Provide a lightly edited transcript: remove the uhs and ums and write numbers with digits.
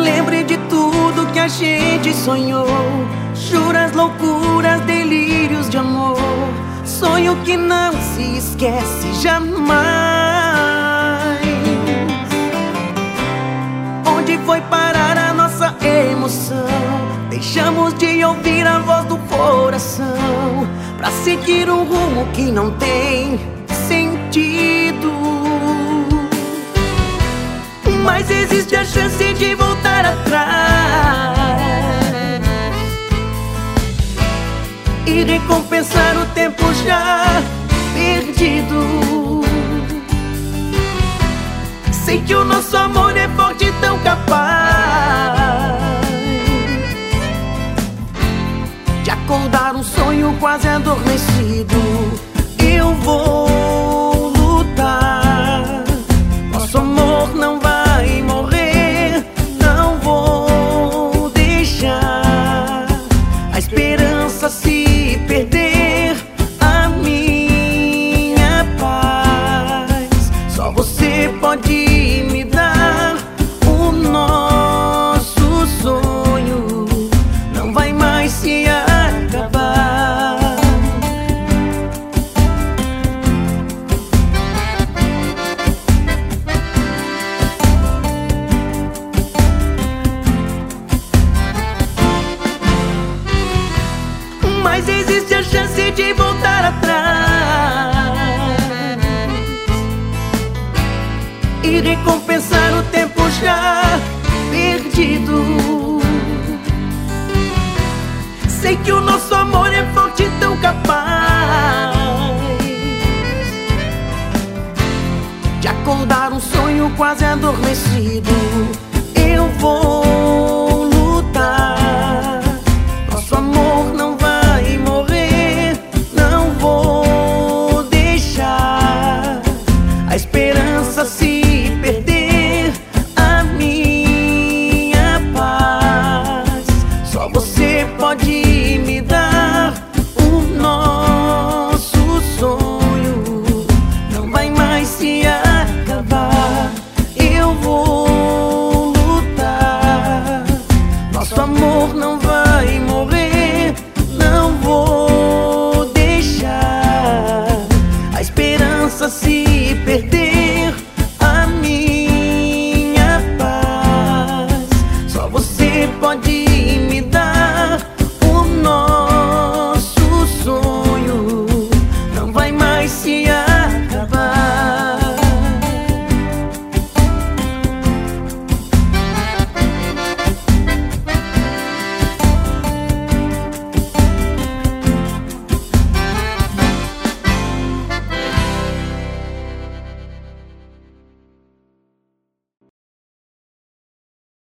Lembre de tudo que a gente sonhou, juras, loucuras, delírios de amor, sonho que não se esquece jamais. Onde foi parar a nossa emoção? Deixamos de ouvir a voz do coração pra seguir um rumo que não tem sentido. Mas existe a chance de voltar atrás e recompensar o tempo já perdido. Sei que o nosso amor é forte e tão capaz de acordar um sonho quase adormecido. Eu vou lutar, nosso amor não vai morrer. Não vou deixar a esperança se perder, a minha paz. Só você pode me dar o nosso sonho, não vai mais se acabar. Mas existe a chance de voltar atrás e recompensar o tempo já perdido. Sei que o nosso amor é forte e tão capaz de acordar um sonho quase adormecido. Eu vou